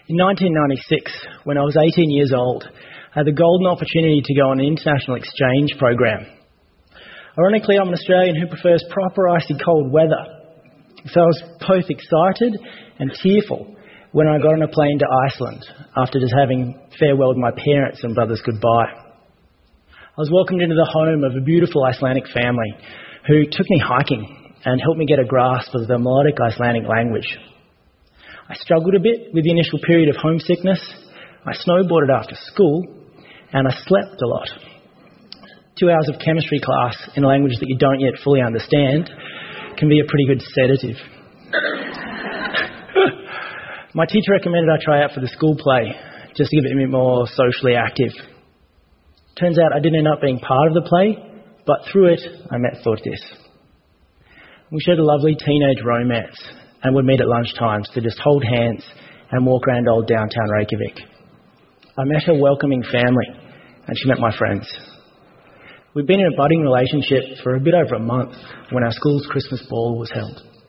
In 1996, when I was 18 years old, I had the golden opportunity to go on an international exchange program. Ironically, I'm an Australian who prefers proper icy cold weather. So I was both excited and tearful when I got on a plane to Iceland after just having farewelled my parents and brothers goodbye. I was welcomed into the home of a beautiful Icelandic family who took me hiking and helped me get a grasp of the melodic Icelandic language. I struggled a bit with the initial period of homesickness. I snowboarded after school and I slept a lot. 2 hours of chemistry class in a language that you don't yet fully understand can be a pretty good sedative. My teacher recommended I try out for the school play just to get a bit more socially active. Turns out I didn't end up being part of the play, but through it I met Þórdís. We shared a lovely teenage romance and would meet at lunchtimes to just hold hands and walk around old downtown Reykjavik. I met her welcoming family and she met my friends. We'd been in a budding relationship for a bit over a month when our school's Christmas ball was held.